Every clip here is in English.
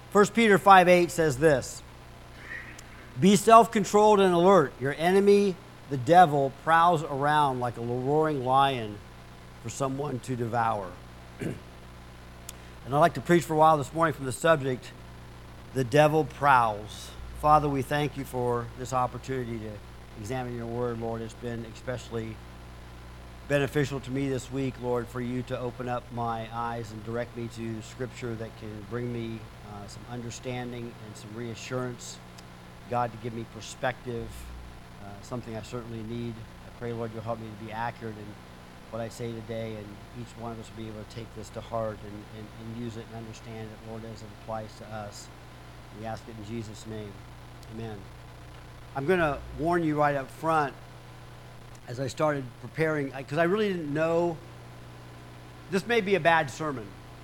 1 Peter 5:8 says this: Be self-controlled and alert. Your enemy, the devil, prowls around like a roaring lion for someone to devour. And I'd like to preach for a while this morning from the subject, the devil prowls. Father, we thank you for this opportunity to examine your word, Lord. It's been especially beneficial to me this week, Lord, for you to open up my eyes and direct me to scripture that can bring me some understanding and some reassurance. God, to give me perspective, something I certainly need. I pray, Lord, you'll help me to be accurate in what I say today, and each one of us will be able to take this to heart and use it and understand it, Lord, as it applies to us. We ask it in Jesus' name. Amen. I'm going to warn you right up front as I started preparing, because I really didn't know. This may be a bad sermon.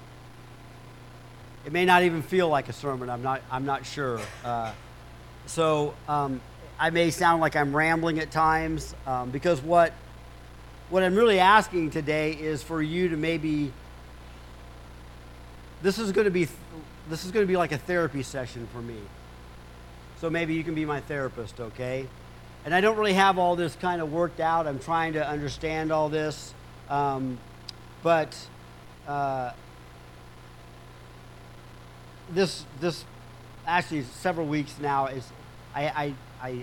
It may not even feel like a sermon. I'm not sure. So I may sound like I'm rambling at times, because what I'm really asking today is for you to maybe. This is going to be like a therapy session for me. So maybe you can be my therapist, okay? And I don't really have all this kind of worked out. I'm trying to understand all this, but this actually several weeks now is I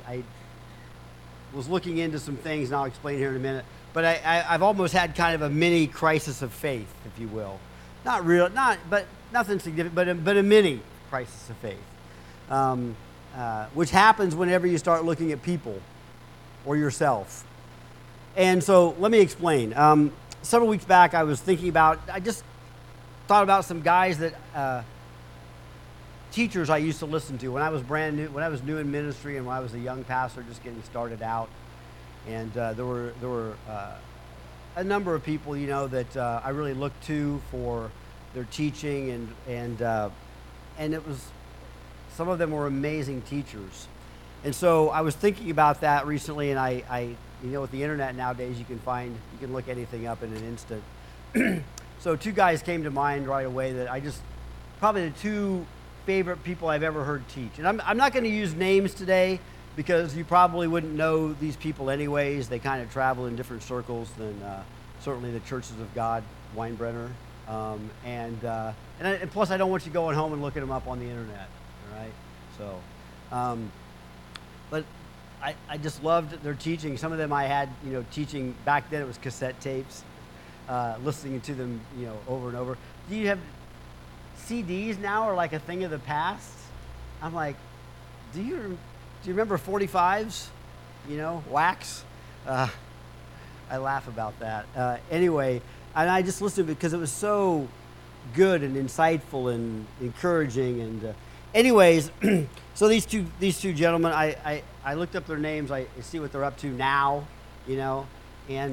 was looking into some things, and I'll explain here in a minute. But I've almost had kind of a mini crisis of faith, if you will. But nothing significant, but a mini crisis of faith, which happens whenever you start looking at people or yourself. And so let me explain. Several weeks back, I just thought about some guys that teachers I used to listen to when I was brand new, when I was new in ministry, and when I was a young pastor just getting started out. And there were a number of people, that I really looked to for their teaching, and it was, some of them were amazing teachers. And so I was thinking about that recently, and I with the internet nowadays, you can look anything up in an instant. So two guys came to mind right away that probably the two favorite people I've ever heard teach. And I'm not going to use names today, because you probably wouldn't know these people anyways. They kind of travel in different circles than certainly the Churches of God, Weinbrenner. And plus, I don't want you going home and looking them up on the internet, all right? So, but I just loved their teaching. Some of them I had, teaching back then. It was cassette tapes, listening to them, over and over. Do you have CDs now, are like a thing of the past? I'm like, do you remember 45s? Wax? I laugh about that. Anyway, and I just listened because it was so good and insightful and encouraging. And anyways, so these two gentlemen, I looked up their names. I see what they're up to now, and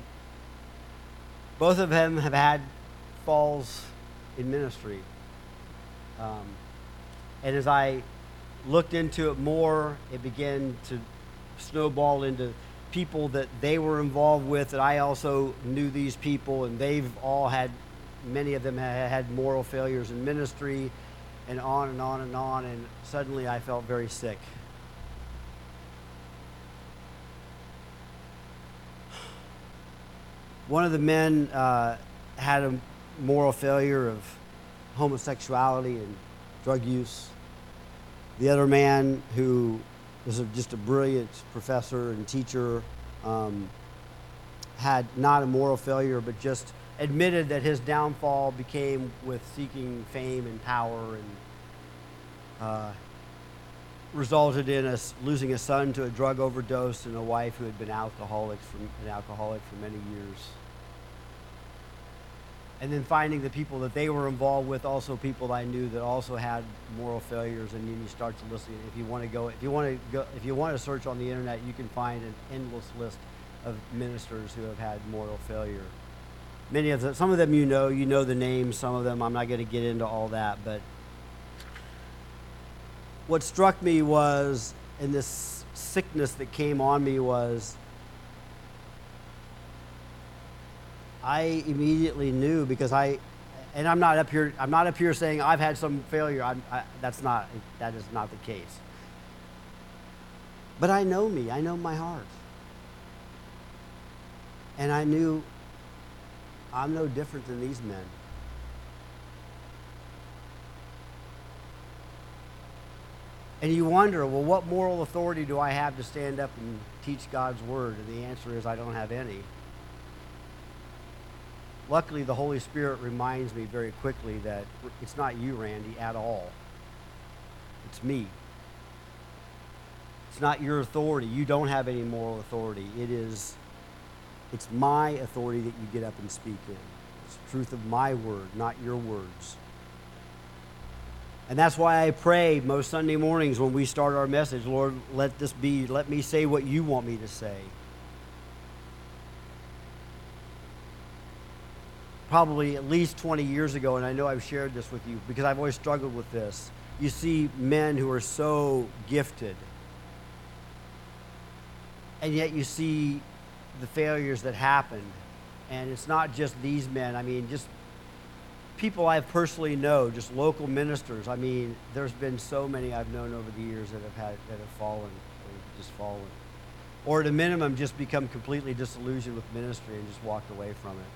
both of them have had falls in ministry. And as I looked into it more, it began to snowball into people that they were involved with, that I also knew these people, and many of them had moral failures in ministry, and on and on and on, and suddenly I felt very sick. One of the men had a moral failure of homosexuality and drug use. The other man, who was just a brilliant professor and teacher, had not a moral failure, but just admitted that his downfall became with seeking fame and power, and resulted in us losing a son to a drug overdose and a wife who had been an alcoholic for many years. And then finding the people that they were involved with, also people I knew that also had moral failures, and then you start to listen. If you want to search on the internet, you can find an endless list of ministers who have had moral failure. Some of them you know the names. Some of them I'm not going to get into all that. But what struck me was, in this sickness that came on me, was I immediately knew, because And I'm not up here saying I've had some failure. That is not the case. But I know me. I know my heart. And I knew I'm no different than these men. And you wonder, well, what moral authority do I have to stand up and teach God's word? And the answer is I don't have any. Luckily, the Holy Spirit reminds me very quickly that it's not you, Randy, at all. It's me. It's not your authority. You don't have any moral authority. It's my authority that you get up and speak in. It's the truth of my word, not your words. And that's why I pray most Sunday mornings when we start our message, Lord, let me say what you want me to say. Probably at least 20 years ago, and I know I've shared this with you because I've always struggled with this. You see men who are so gifted, and yet you see the failures that happened. And it's not just these men. I mean, just people I personally know, just local ministers. I mean, there's been so many I've known over the years that have fallen, or just fallen. Or at a minimum, just become completely disillusioned with ministry and just walked away from it.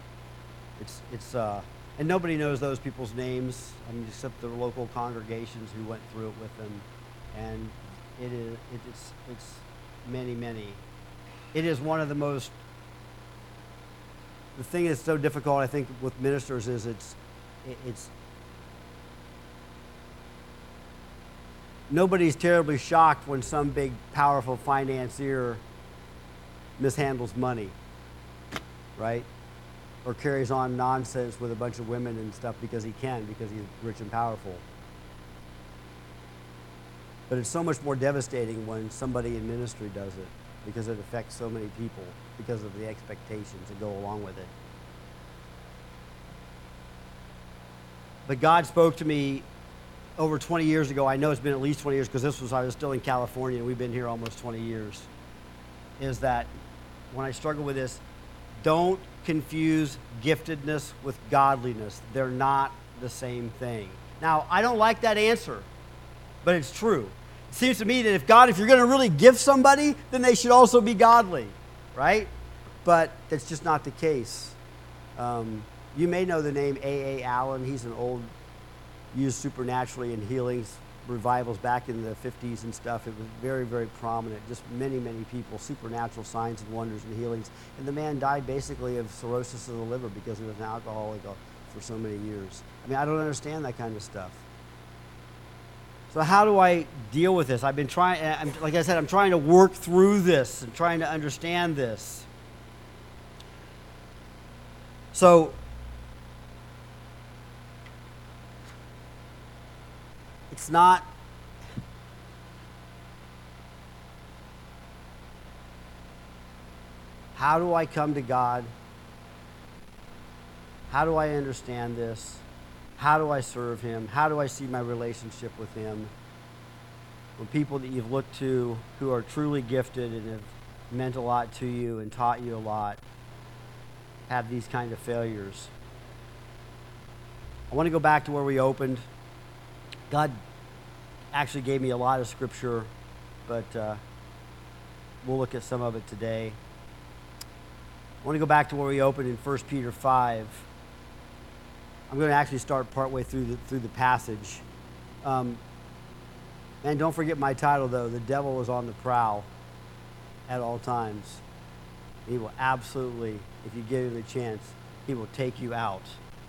And nobody knows those people's names, I mean, except the local congregations who went through it with them. And it's many, many. It is one of the thing that's so difficult, I think, with ministers is it's nobody's terribly shocked when some big, powerful financier mishandles money, right? Or carries on nonsense with a bunch of women and stuff because he's rich and powerful. But it's so much more devastating when somebody in ministry does it because it affects so many people because of the expectations that go along with it. But God spoke to me over 20 years ago. I know it's been at least 20 years because I was still in California and we've been here almost 20 years. Is that when I struggle with this, don't confuse giftedness with godliness. They're not the same thing. Now, I don't like that answer, but it's true. It seems to me that if you're going to really gift somebody, then they should also be godly, right? But that's just not the case. You may know the name A.A. Allen. He's an old, used supernaturally in healings, revivals back in the 50s and stuff. It was very, very prominent. Just many, many people, supernatural signs and wonders and healings. And the man died basically of cirrhosis of the liver because he was an alcoholic for so many years. I mean, I don't understand that kind of stuff. So how do I deal with this? Like I said, I'm trying to work through this and trying to understand this. So it's not how do I come to God? How do I understand this? How do I serve Him? How do I see my relationship with Him? When people that you've looked to who are truly gifted and have meant a lot to you and taught you a lot have these kind of failures. I want to go back to where we opened. God actually gave me a lot of scripture, but we'll look at some of it today. I want to go back to where we opened in 1 Peter 5. I'm going to actually start partway through the passage. And don't forget my title, though. The devil is on the prowl at all times. He will absolutely, if you give him a chance, he will take you out.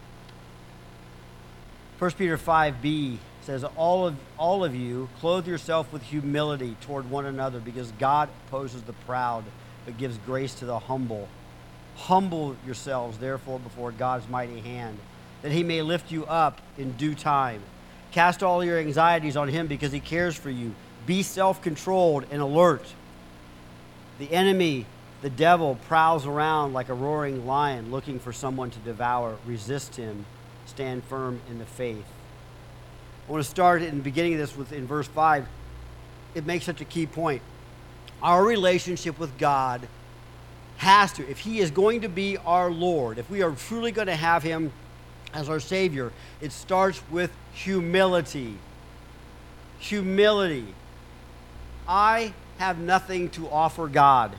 1 Peter 5b says, all of you, clothe yourself with humility toward one another, because God opposes the proud, but gives grace to the humble. Humble yourselves, therefore, before God's mighty hand, that He may lift you up in due time. Cast all your anxieties on Him, because He cares for you. Be self-controlled and alert. The enemy, the devil, prowls around like a roaring lion looking for someone to devour. Resist him. Stand firm in the faith. I want to start in the beginning of this in verse 5. It makes such a key point. Our relationship with God has to, if He is going to be our Lord, if we are truly going to have Him as our Savior, it starts with humility. Humility. I have nothing to offer God.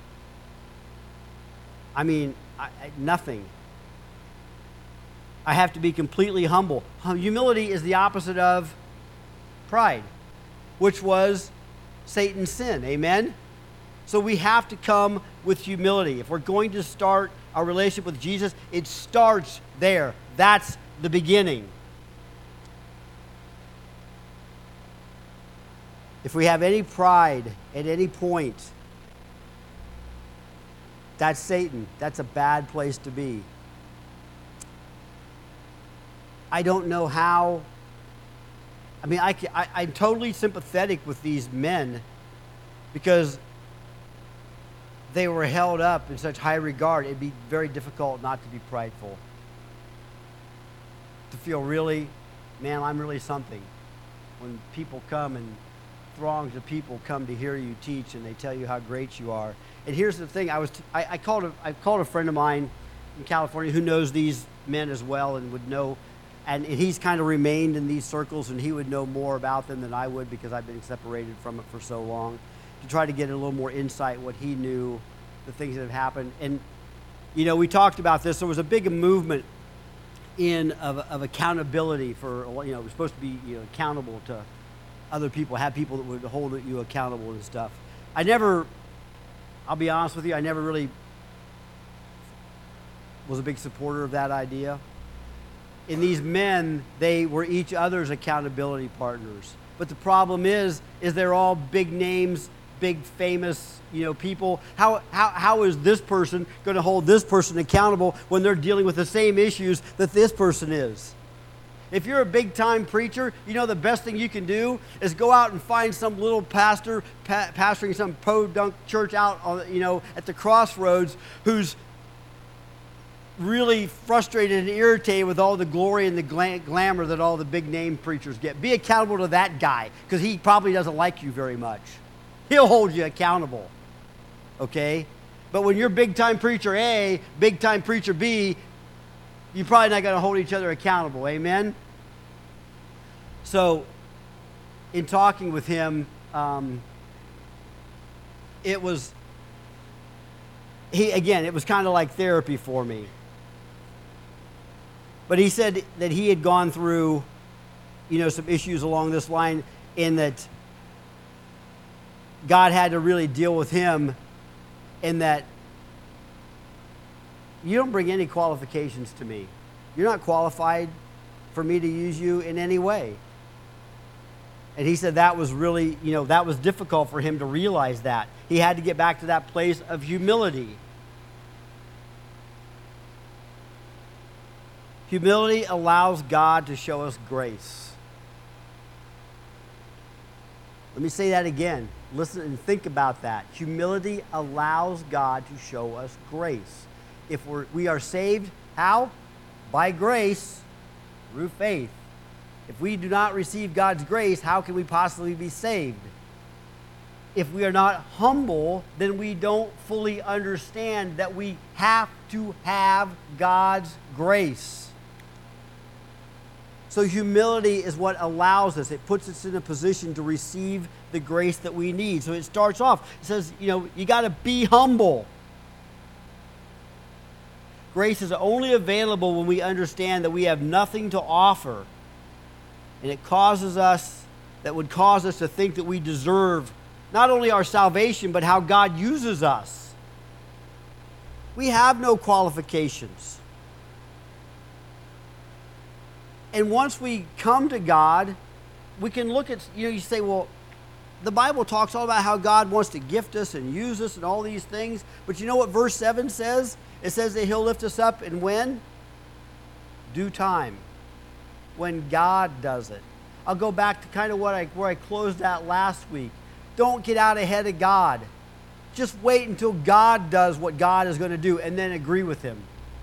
I mean, nothing. I have to be completely humble. Humility is the opposite of pride, which was Satan's sin. Amen? So we have to come with humility. If we're going to start our relationship with Jesus, it starts there. That's the beginning. If we have any pride at any point, that's Satan. That's a bad place to be. I don't know how. I mean, I'm totally sympathetic with these men because they were held up in such high regard. It'd be very difficult not to be prideful. To feel really, man, I'm really something. When people come and throngs of people come to hear you teach and they tell you how great you are. And here's the thing, I called a friend of mine in California who knows these men as well and would know, and he's kind of remained in these circles, and he would know more about them than I would because I've been separated from it for so long, to try to get a little more insight what he knew, the things that have happened. And you know, we talked about this. There was a big movement of accountability for, you know, we're supposed to be, you know, accountable to other people, have people that would hold you accountable and stuff. I'll be honest with you, I never really was a big supporter of that idea. And these men, they were each other's accountability partners. But the problem is they're all big names, big famous, you know, people. How is this person going to hold this person accountable when they're dealing with the same issues that this person is? If you're a big-time preacher, you know the best thing you can do is go out and find some little pastor pastoring some podunk church out on, you know, at the crossroads, who's really frustrated and irritated with all the glory and the glamour that all the big-name preachers get. Be accountable to that guy, because he probably doesn't like you very much. He'll hold you accountable, okay? But when you're big-time preacher A, big-time preacher B, you're probably not going to hold each other accountable. Amen? So, in talking with him, it was kind of like therapy for me. But he said that he had gone through, you know, some issues along this line, in that God had to really deal with him, in that you don't bring any qualifications to me. You're not qualified for me to use you in any way. And he said that was really, you know, that was difficult for him to realize that. He had to get back to that place of humility. Humility allows God to show us grace. Let me say that again. Listen and think about that. Humility allows God to show us grace. If we are saved, how? By grace, through faith. If we do not receive God's grace, how can we possibly be saved? If we are not humble, then we don't fully understand that we have to have God's grace. So humility is what allows us. It puts us in a position to receive the grace that we need. So it starts off, it says, you know, you got to be humble. Grace is only available when we understand that we have nothing to offer. And it would cause us to think that we deserve not only our salvation, but how God uses us. We have no qualifications. And once we come to God, we can look at, you know, you say, well, the Bible talks all about how God wants to gift us and use us and all these things. But you know what verse 7 says? It says that he'll lift us up, and when? Due time. When God does it. I'll go back to kind of where I closed at last week. Don't get out ahead of God. Just wait until God does what God is going to do, and then agree with him.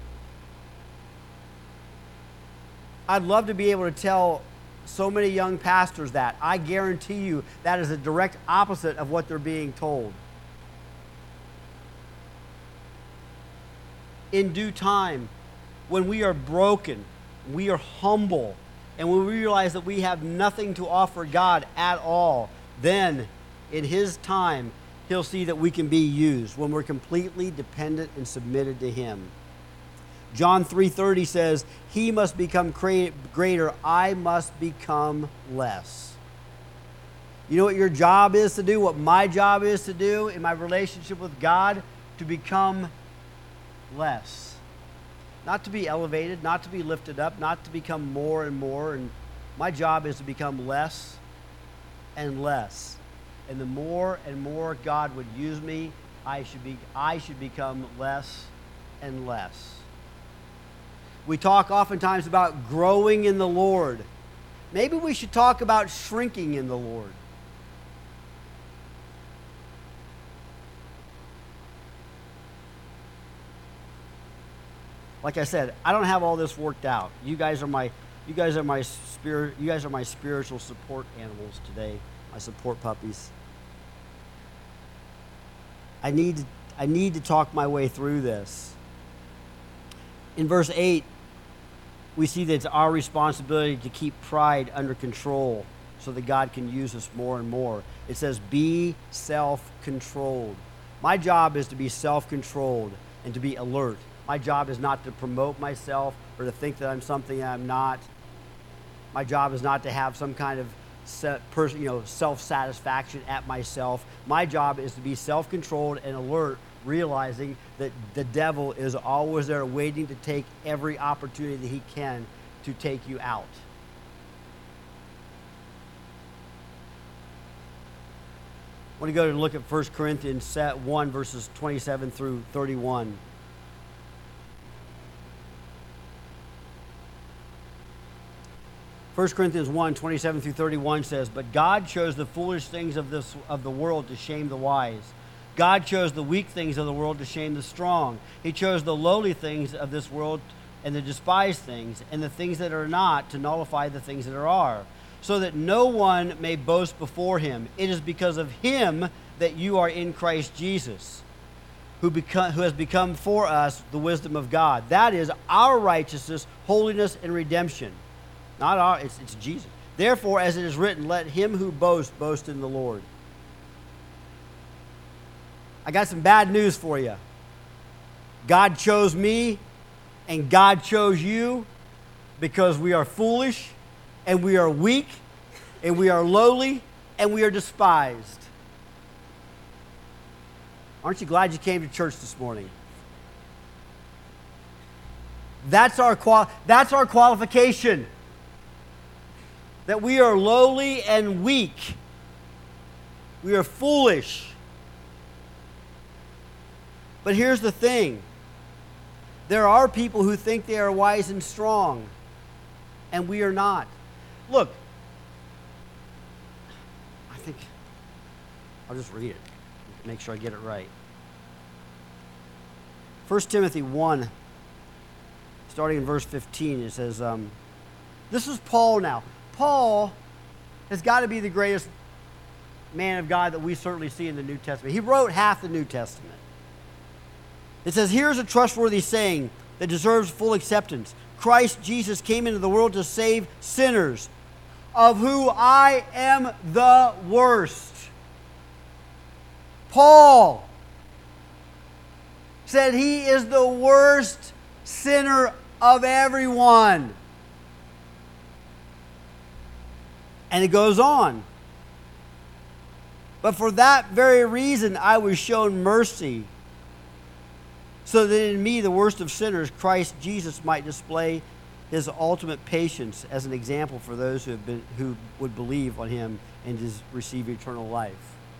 I'd love to be able to tell so many young pastors that. I guarantee you that is a direct opposite of what they're being told. In due time, when we are broken, we are humble, and when we realize that we have nothing to offer God at all, then in His time, He'll see that we can be used when we're completely dependent and submitted to Him. John 3:30 says, He must become greater, I must become less. You know what your job is to do, what my job is to do in my relationship with God? To become less. Not to be elevated, not to be lifted up, not to become more and more. And my job is to become less and less. And the more and more God would use me, I should become less and less. We talk oftentimes about growing in the Lord. Maybe we should talk about shrinking in the Lord. Like I said, I don't have all this worked out. You guys are my spiritual support animals today, my support puppies. I need to talk my way through this. In verse 8, we see that it's our responsibility to keep pride under control so that God can use us more and more. It says, be self-controlled. My job is to be self-controlled and to be alert. My job is not to promote myself or to think that I'm something I'm not. My job is not to have some kind of self-satisfaction at myself. My job is to be self-controlled and alert, realizing that the devil is always there waiting to take every opportunity that he can to take you out. I want to go and look at 1 Corinthians 1, verses 27 through 31. 1 Corinthians 1, 27 through 31 says, But God chose the foolish things of the world to shame the wise. God chose the weak things of the world to shame the strong. He chose the lowly things of this world and the despised things and the things that are not to nullify the things that are, so that no one may boast before Him. It is because of Him that you are in Christ Jesus, who has become for us the wisdom of God. That is our righteousness, holiness, and redemption. Not our, it's Jesus. Therefore, as it is written, let him who boasts boast in the Lord. I got some bad news for you. God chose me and God chose you because we are foolish and we are weak and we are lowly and we are despised. Aren't you glad you came to church this morning? That's our qualification. That we are lowly and weak. We are foolish. But here's the thing. There are people who think they are wise and strong, and we are not. Look, I think I'll just read it. Make sure I get it right. 1 Timothy 1, starting in verse 15, it says, this is Paul now. Paul has got to be the greatest man of God that we certainly see in the New Testament. He wrote half the New Testament. It says, here's a trustworthy saying that deserves full acceptance. Christ Jesus came into the world to save sinners, of who I am the worst. Paul said he is the worst sinner of everyone. And it goes on. But for that very reason, I was shown mercy, so that in me, the worst of sinners, Christ Jesus might display His ultimate patience as an example for those who would believe on Him and receive eternal life.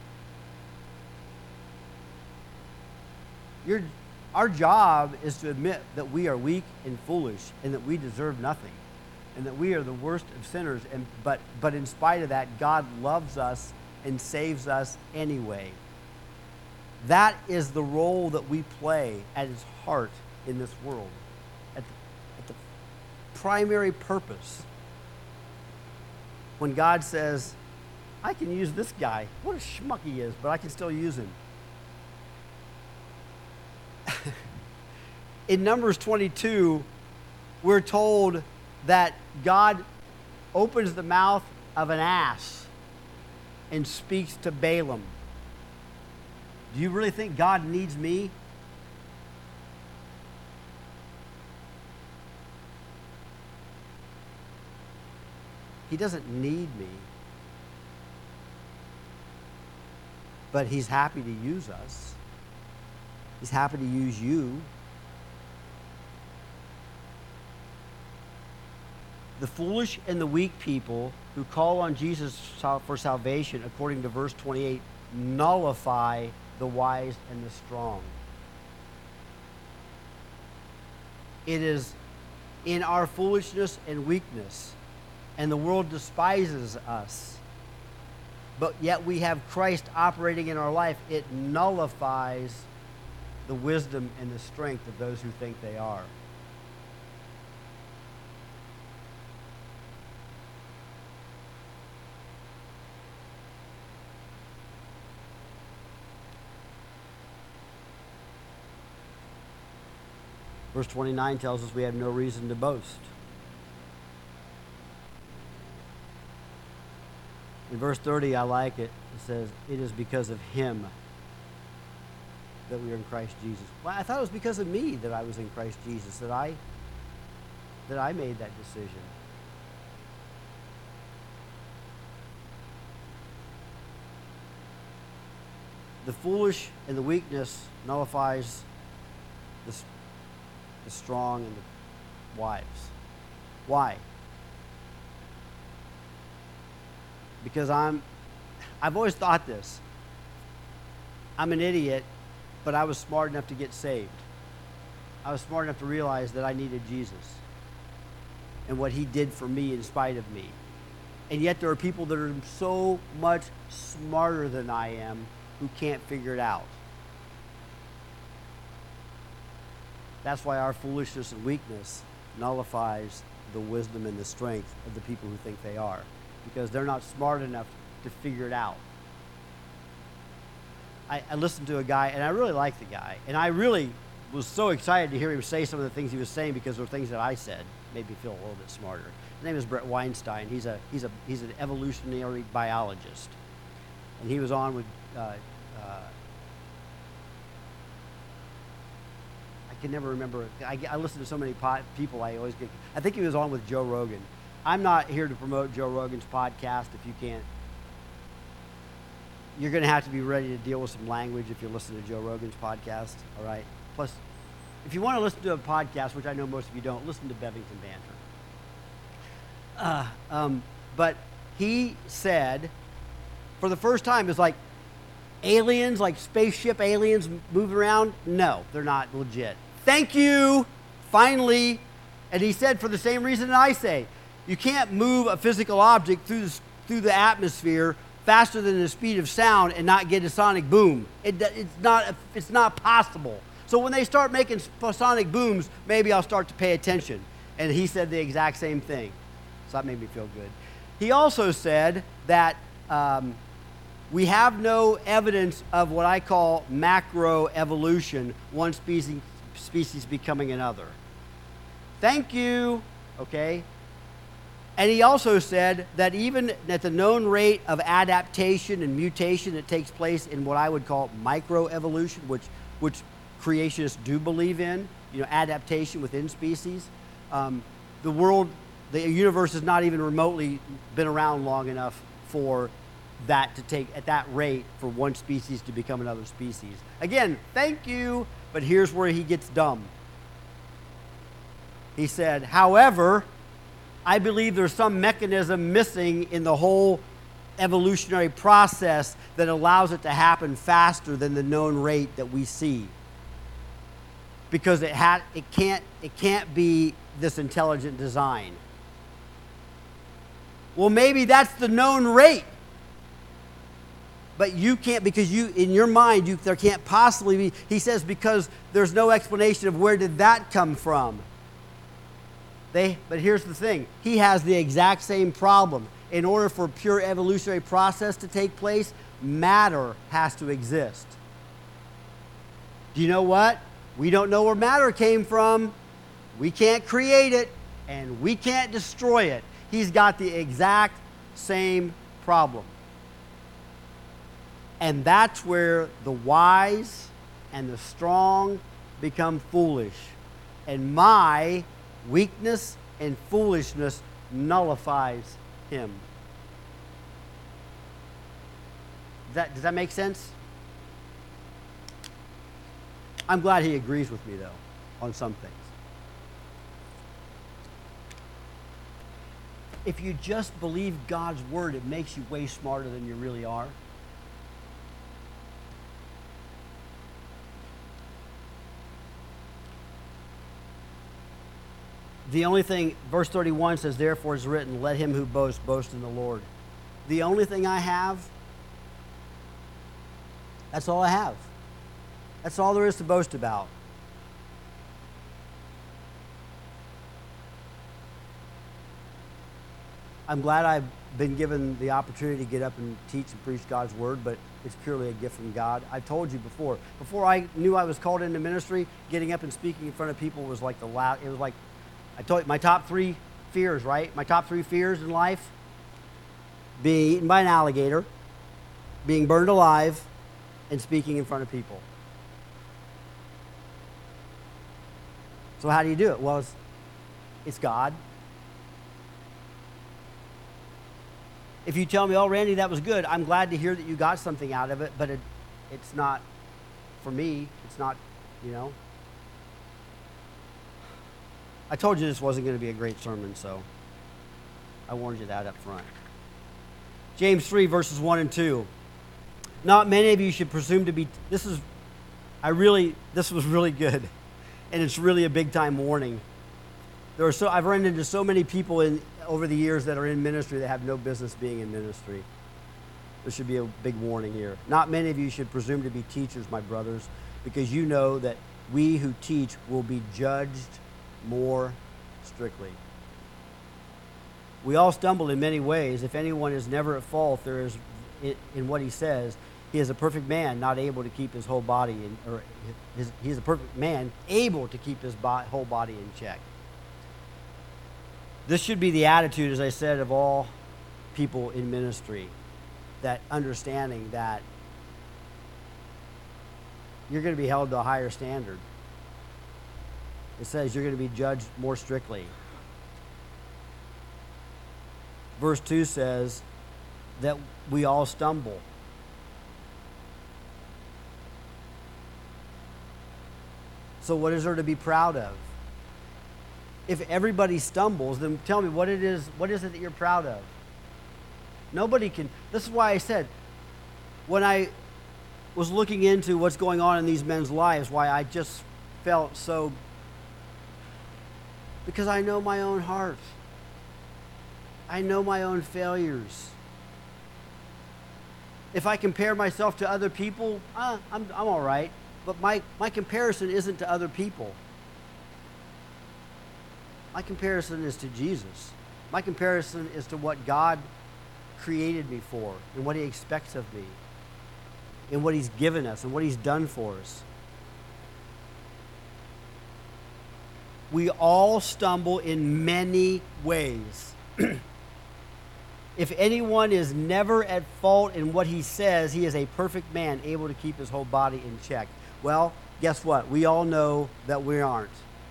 Our job is to admit that we are weak and foolish and that we deserve nothing and that we are the worst of sinners. But in spite of that, God loves us and saves us anyway. That is the role that we play at His heart in this world, at the primary purpose. When God says, I can use this guy. What a schmuck he is, but I can still use him. In Numbers 22, we're told that God opens the mouth of an ass and speaks to Balaam. Do you really think God needs me? He doesn't need me. But he's happy to use us. He's happy to use you. The foolish and the weak people who call on Jesus for salvation, according to verse 28, nullify the wise and the strong. It is in our foolishness and weakness, and the world despises us, but yet we have Christ operating in our life. It nullifies the wisdom and the strength of those who think they are. Verse 29 tells us we have no reason to boast. In verse 30, I like it. It says, it is because of him that we are in Christ Jesus. Well, I thought it was because of me that I was in Christ Jesus, that I made that decision. The foolish and the weakness nullifies the strong and the wise. Why? Because I've always thought this. I'm an idiot, but I was smart enough to get saved. I was smart enough to realize that I needed Jesus and what he did for me in spite of me. And yet there are people that are so much smarter than I am who can't figure it out. That's why our foolishness and weakness nullifies the wisdom and the strength of the people who think they are, because they're not smart enough to figure it out. I listened to a guy, and I really liked the guy, and I really was so excited to hear him say some of the things he was saying, because there were things that I said made me feel a little bit smarter. His name is Brett Weinstein. He's an evolutionary biologist, and he was on with I can never remember. I listen to so many people. I think he was on with Joe Rogan. I'm not here to promote Joe Rogan's podcast. If you can't, you're going to have to be ready to deal with some language if you listen to Joe Rogan's podcast. All right. Plus, if you want to listen to a podcast, which I know most of you don't, listen to Bevington Banter. But he said, for the first time, it's like aliens, like spaceship aliens moving around. No, they're not legit. Thank you. Finally. And he said, for the same reason that I say, you can't move a physical object through the atmosphere faster than the speed of sound and not get a sonic boom. It's not possible. So when they start making sonic booms, maybe I'll start to pay attention. And he said the exact same thing. So that made me feel good. He also said that we have no evidence of what I call macroevolution, one species becoming another. Thank you. Okay. And he also said that even at the known rate of adaptation and mutation that takes place in what I would call microevolution, which creationists do believe in, adaptation within species, the universe has not even remotely been around long enough for that to take at that rate for one species to become another species. Again, thank you, but here's where he gets dumb. He said, however, I believe there's some mechanism missing in the whole evolutionary process that allows it to happen faster than the known rate that we see. Because it can't be this intelligent design. Well, maybe that's the known rate. But you can't, because in your mind, there can't possibly be. He says because there's no explanation of where did that come from. But here's the thing. He has the exact same problem. In order for a pure evolutionary process to take place, matter has to exist. Do you know what? We don't know where matter came from. We can't create it, and we can't destroy it. He's got the exact same problem. And that's where the wise and the strong become foolish. And my weakness and foolishness nullifies him. Does that make sense? I'm glad he agrees with me, though, on some things. If you just believe God's word, it makes you way smarter than you really are. The only thing, verse 31 says, therefore is written, let him who boasts, boast in the Lord. The only thing I have, that's all I have. That's all there is to boast about. I'm glad I've been given the opportunity to get up and teach and preach God's word, but it's purely a gift from God. I've told you before I knew I was called into ministry, getting up and speaking in front of people was like it was like, I told you, my top 3 fears, right? My top 3 fears in life: being eaten by an alligator, being burned alive, and speaking in front of people. So how do you do it? Well, it's God. If you tell me, oh, Randy, that was good, I'm glad to hear that you got something out of it, but it's not for me. It's not, you know. I told you this wasn't going to be a great sermon, so I warned you that up front. James 3, verses 1 and 2. Not many of you should presume to be... This was really good, and it's really a big-time warning. I've run into so many people over the years that are in ministry that have no business being in ministry. There should be a big warning here. Not many of you should presume to be teachers, my brothers, because you know that we who teach will be judged more strictly. We all stumble in many ways. If anyone is never at fault, there is in what he says, he is a perfect man, not able to keep his whole body he is a perfect man, able to keep his whole body in check. This should be the attitude, as I said, of all people in ministry, that understanding that you're going to be held to a higher standard. It says you're going to be judged more strictly. Verse 2 says that we all stumble. So what is there to be proud of? If everybody stumbles, then tell me what is it that you're proud of? Nobody can. This is why I said, when I was looking into what's going on in these men's lives, why I just felt so, because I know my own heart. I know my own failures. If I compare myself to other people, I'm all right. But my comparison isn't to other people. My comparison is to Jesus. My comparison is to what God created me for and what he expects of me and what he's given us and what he's done for us. We all stumble in many ways. If anyone is never at fault in what he says, he is a perfect man, able to keep his whole body in check. Well, guess what? We all know that we aren't.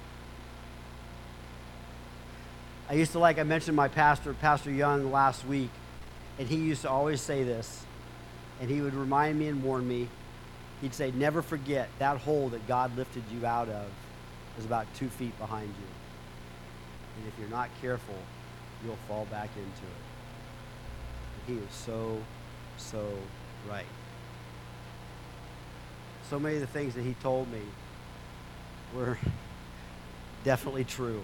I mentioned my pastor, Pastor Young, last week, and he used to always say this, and he would remind me and warn me. He'd say, never forget that hole that God lifted you out of is about 2 feet behind you. And if you're not careful, you'll fall back into it. And he is so right. So many of the things that he told me were definitely true.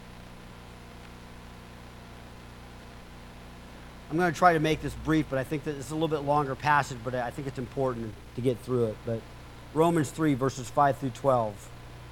I'm going to try to make this brief, but I think that it's a little bit longer passage, but I think it's important to get through it. But Romans 3, verses 5 through 12.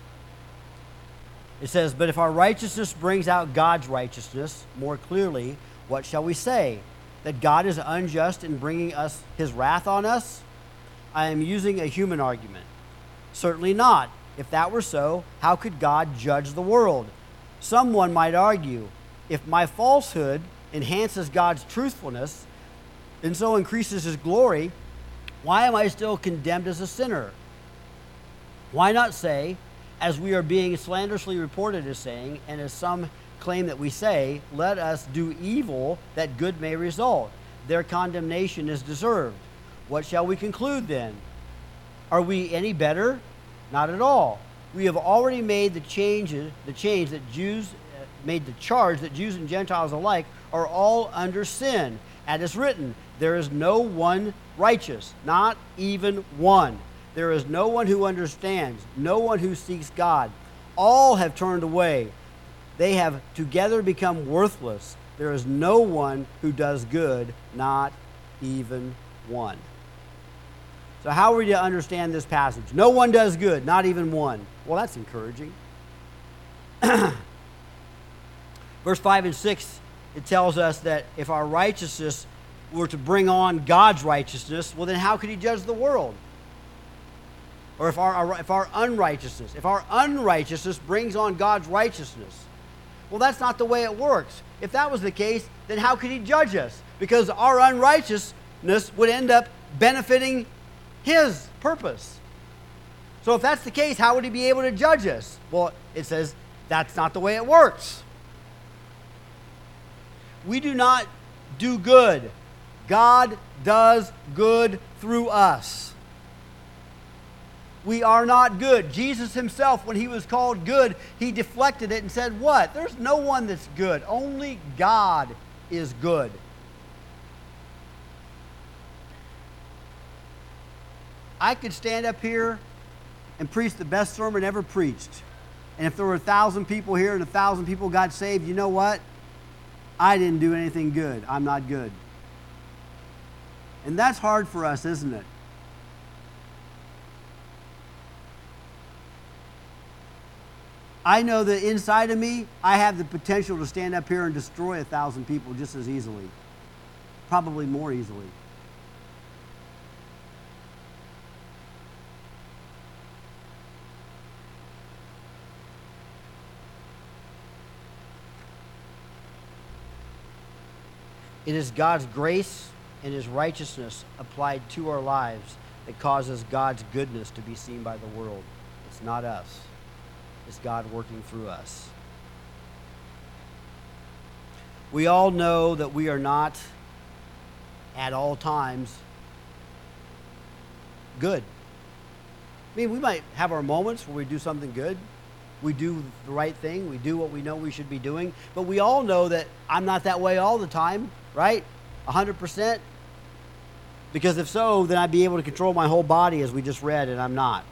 It says, but if our righteousness brings out God's righteousness more clearly, what shall we say? That God is unjust in bringing us his wrath on us? I am using a human argument. Certainly not. If that were so, how could God judge the world? Someone might argue, if my falsehood enhances God's truthfulness and so increases his glory, why am I still condemned as a sinner? Why not say, as we are being slanderously reported as saying, and as some claim that we say, let us do evil that good may result. Their condemnation is deserved. What shall we conclude then? Are we any better? Not at all. We have already made the charge that Jews and Gentiles alike are all under sin. As is written, there is no one righteous, not even one. There is no one who understands, no one who seeks God. All have turned away. They have together become worthless. There is no one who does good, not even one. So how are we to understand this passage? No one does good, not even one. Well, that's encouraging. Verse 5 and 6, it tells us that if our righteousness were to bring on God's righteousness, well, then how could he judge the world? Or if our unrighteousness brings on God's righteousness. Well, that's not the way it works. If that was the case, then how could he judge us? Because our unrighteousness would end up benefiting his purpose. So if that's the case, how would he be able to judge us? Well, it says that's not the way it works. We do not do good. God does good through us. We are not good. Jesus himself, when he was called good, he deflected it and said, what? There's no one that's good. Only God is good. I could stand up here and preach the best sermon ever preached. And if there were 1,000 people here and 1,000 people got saved, you know what? I didn't do anything good. I'm not good. And that's hard for us, isn't it? I know that inside of me, I have the potential to stand up here and destroy 1,000 people just as easily. Probably more easily. It is God's grace and his righteousness applied to our lives that causes God's goodness to be seen by the world. It's not us. It's God working through us. We all know that we are not at all times good. I mean, we might have our moments where we do something good. We do the right thing. We do what we know we should be doing. But we all know that I'm not that way all the time, right? 100%. Because if so, then I'd be able to control my whole body as we just read, and I'm not.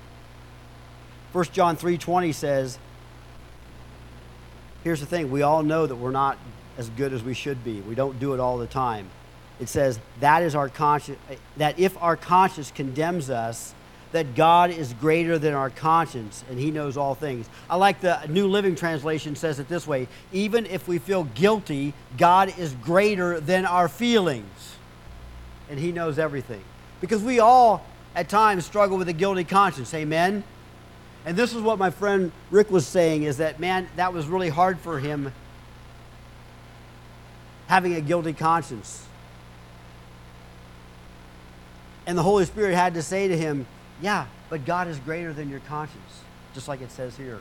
1 John 3:20 says, here's the thing, we all know that we're not as good as we should be. We don't do it all the time. It says, that if our conscience condemns us, that God is greater than our conscience, and he knows all things. I like the New Living Translation says it this way, even if we feel guilty, God is greater than our feelings, and he knows everything. Because we all, at times, struggle with a guilty conscience, amen? And this is what my friend Rick was saying, is that, man, that was really hard for him, having a guilty conscience. And the Holy Spirit had to say to him, yeah, but God is greater than your conscience, just like it says here.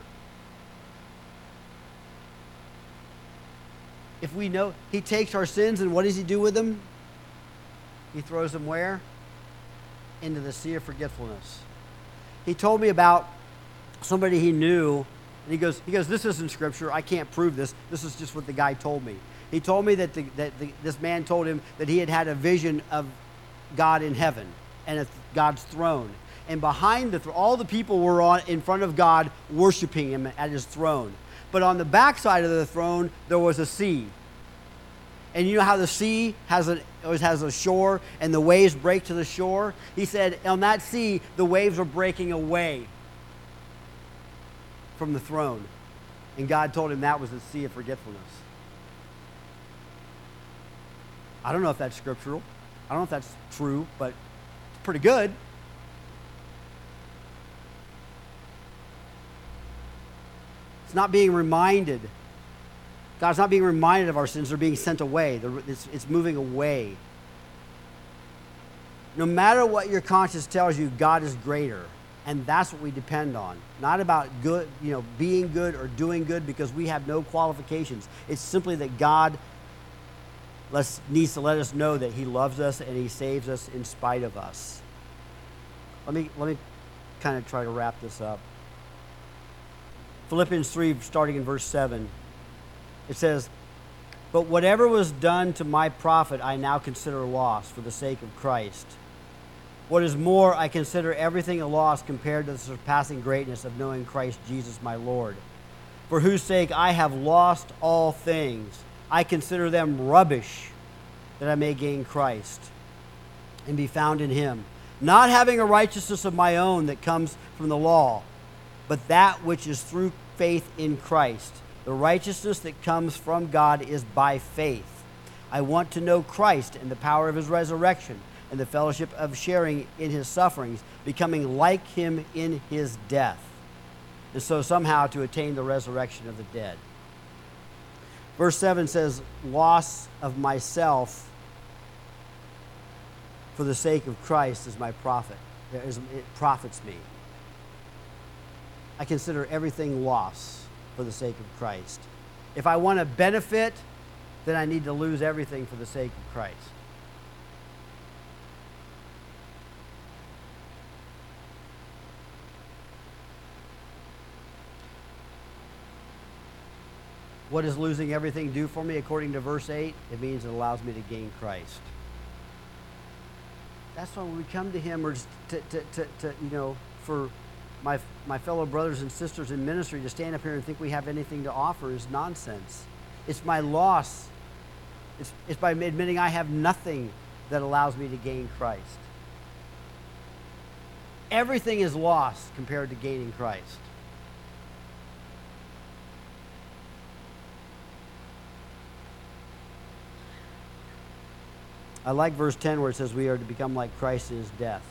If we know, he takes our sins, and what does he do with them? He throws them where? Into the sea of forgetfulness. He told me about somebody he knew, and he goes, this isn't scripture. I can't prove this. This is just what the guy told me. He told me that this man told him that he had a vision of God in heaven and at God's throne. And behind all the people were in front of God worshiping him at his throne. But on the backside of the throne, there was a sea. And you know how the sea always has a shore and the waves break to the shore? He said on that sea, the waves were breaking away from the throne. And God told him that was the sea of forgetfulness. I don't know if that's scriptural. I don't know if that's true, but it's pretty good. It's not being reminded. God's not being reminded of our sins. They're being sent away. It's moving away. No matter what your conscience tells you, God is greater. And that's what we depend on. Not about good, being good or doing good, because we have no qualifications. It's simply that God needs to let us know that he loves us and he saves us in spite of us. Let me kind of try to wrap this up. Philippians 3, starting in verse 7, it says, "But whatever was done to my profit, I now consider loss for the sake of Christ. What is more, I consider everything a loss compared to the surpassing greatness of knowing Christ Jesus my Lord, for whose sake I have lost all things. I consider them rubbish, that I may gain Christ and be found in him, not having a righteousness of my own that comes from the law, but that which is through faith in Christ. The righteousness that comes from God is by faith. I want to know Christ and the power of his resurrection and the fellowship of sharing in his sufferings, becoming like him in his death, and so somehow to attain the resurrection of the dead." Verse 7 says, "Loss of myself for the sake of Christ is my profit. It profits me. I consider everything loss for the sake of Christ." If I want to benefit, then I need to lose everything for the sake of Christ. What does losing everything do for me? According to verse 8, it means it allows me to gain Christ. That's why when we come to him, or for my fellow brothers and sisters in ministry to stand up here and think we have anything to offer is nonsense. It's my loss. It's by admitting I have nothing that allows me to gain Christ. Everything is lost compared to gaining Christ. I like verse 10 where it says we are to become like Christ in his death.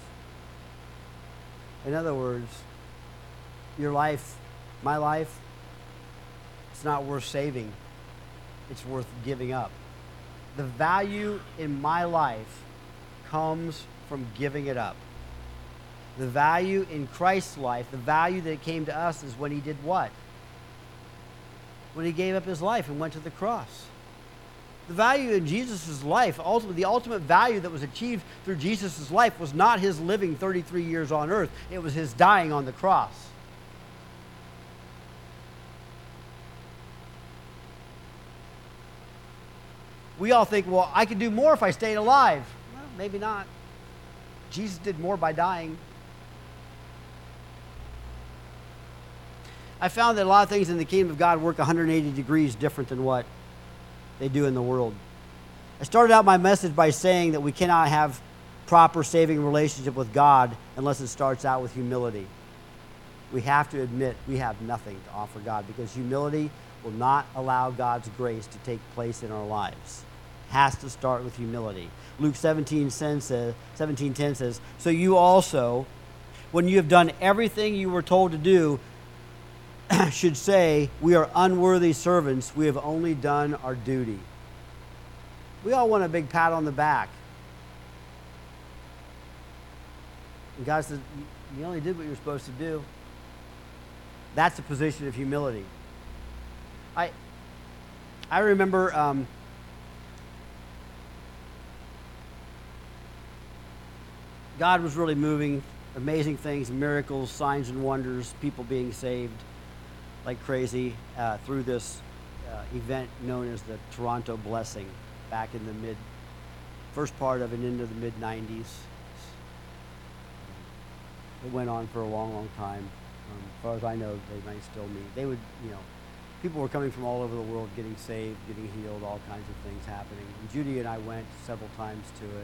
In other words, your life, my life, it's not worth saving. It's worth giving up. The value in my life comes from giving it up. The value in Christ's life, the value that came to us is when he did what? When he gave up his life and went to the cross. The value in Jesus' life, ultimately, the ultimate value that was achieved through Jesus' life was not his living 33 years on earth. It was his dying on the cross. We all think, well, I could do more if I stayed alive. Well, maybe not. Jesus did more by dying. I found that a lot of things in the kingdom of God work 180 degrees different than what they do in the world. I started out my message by saying that we cannot have proper saving relationship with God unless it starts out with humility. We have to admit we have nothing to offer God, because humility will not allow God's grace to take place in our lives. It has to start with humility. Luke 17:10 says, "So you also, when you have done everything you were told to do, should say, 'We are unworthy servants. We have only done our duty.'" We all want a big pat on the back. And God says, you only did what you were supposed to do. That's a position of humility. I remember God was really moving, amazing things, miracles, signs and wonders, people being saved like crazy through this event known as the Toronto Blessing back in the first part of it into the mid-90s. It went on for a long, long time. As far as I know, they might still meet. They would, people were coming from all over the world getting saved, getting healed, all kinds of things happening. And Judy and I went several times to it.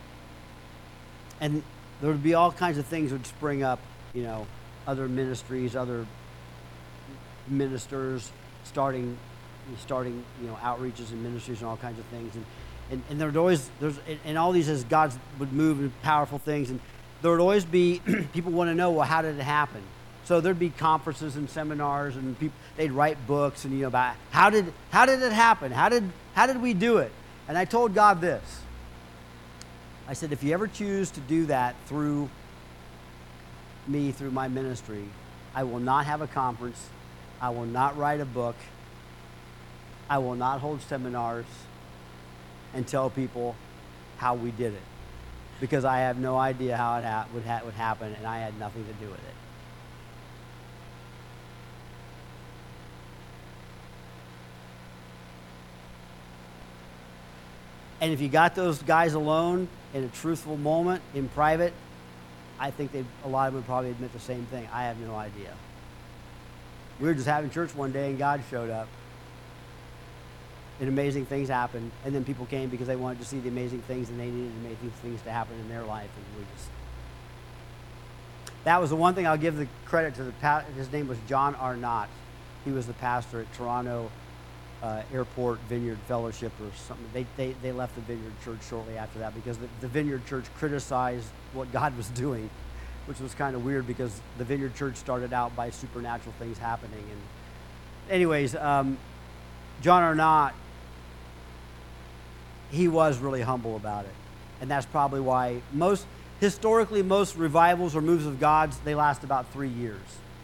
And there would be all kinds of things would spring up, other ministries, other ministers starting outreaches and ministries and all kinds of things. And there would always, and all these as God would move in powerful things. And there would always be, people want to know, well, how did it happen? So there'd be conferences and seminars, and people, they'd write books, and about how did it happen? How did we do it? And I told God this. I said, if you ever choose to do that through me, through my ministry, I will not have a conference. I will not write a book. I will not hold seminars and tell people how we did it, because I have no idea how it would happen, and I had nothing to do with it. And if you got those guys alone in a truthful moment in private, I think a lot of them would probably admit the same thing. I have no idea. We were just having church one day, and God showed up. And amazing things happened. And then people came because they wanted to see the amazing things, and they needed amazing things to happen in their life. And that was the one thing I'll give the credit to. His name was John Arnott. He was the pastor at Toronto Airport Vineyard Fellowship or something. They left the Vineyard Church shortly after that because the Vineyard Church criticized what God was doing, which was kind of weird because the Vineyard Church started out by supernatural things happening. And anyways, John Arnott, he was really humble about it. And that's probably why historically most revivals or moves of God's, they last about 3 years.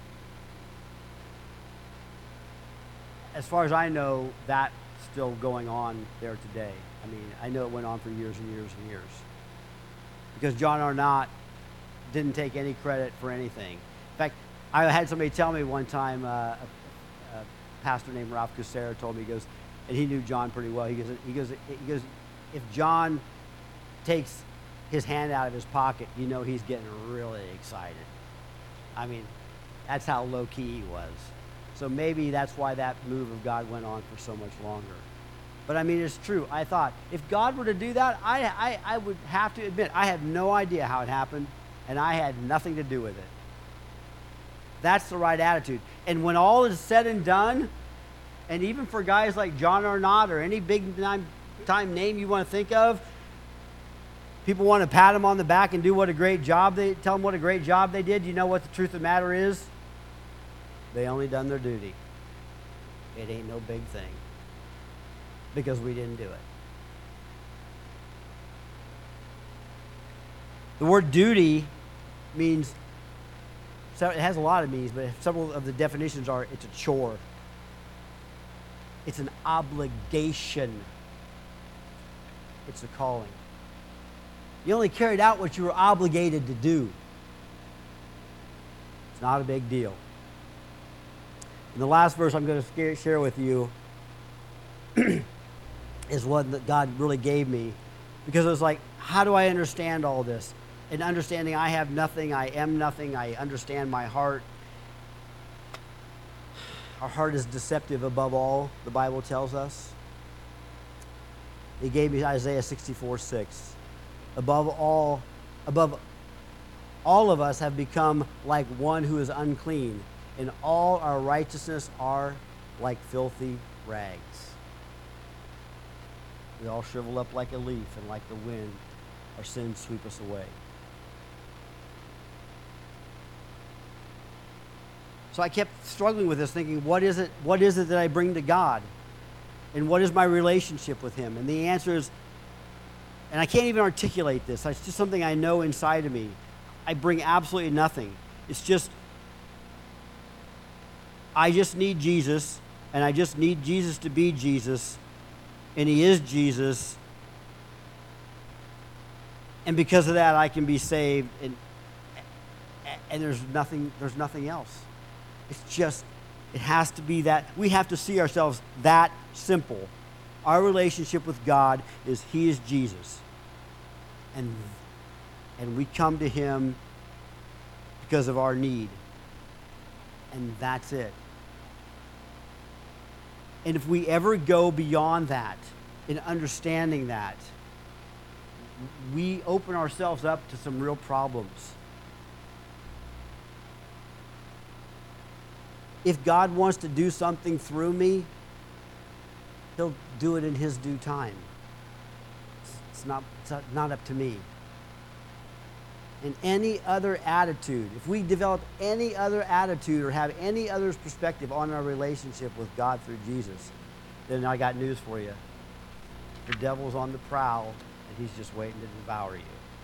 As far as I know, that's still going on there today. I mean, I know it went on for years and years and years. Because John Arnott didn't take any credit for anything. In fact, I had somebody tell me one time, a pastor named Ralph Kucera told me, he goes, and he knew John pretty well, he goes, if John takes his hand out of his pocket, he's getting really excited. I mean, that's how low-key he was. So maybe that's why that move of God went on for so much longer. But I mean, it's true. I thought, if God were to do that, I would have to admit, I have no idea how it happened, and I had nothing to do with it. That's the right attitude. And when all is said and done, and even for guys like John Arnott or any big-time name you want to think of, people want to pat them on the back and tell them what a great job they did. You know what the truth of the matter is? They only done their duty. It ain't no big thing because we didn't do it. The word duty means, so it has a lot of meanings, but several of the definitions are it's a chore. It's an obligation. It's a calling. You only carried out what you were obligated to do. It's not a big deal. And the last verse I'm going to share with you is one that God really gave me, because it was like, how do I understand all this? And understanding I have nothing, I am nothing, I understand my heart. Our heart is deceptive above all, the Bible tells us. He gave me Isaiah 64:6. Above all of us have become like one who is unclean, and all our righteousness are like filthy rags. We all shrivel up like a leaf, and like the wind, our sins sweep us away. So I kept struggling with this, thinking, what is it that I bring to God? And what is my relationship with Him? And the answer is, and I can't even articulate this, it's just something I know inside of me. I bring absolutely nothing. It's just, I just need Jesus, and I just need Jesus to be Jesus, and He is Jesus, and because of that I can be saved, and there's nothing else. It's just, it has to be that, we have to see ourselves that simple. Our relationship with God is He is Jesus, and we come to Him because of our need, and that's it. And if we ever go beyond that, in understanding that, we open ourselves up to some real problems. If God wants to do something through me, He'll do it in His due time. It's not up to me. and any other attitude, if we develop any other attitude or have any other perspective on our relationship with God through Jesus, then I got news for you. The devil's on the prowl, and he's just waiting to devour you.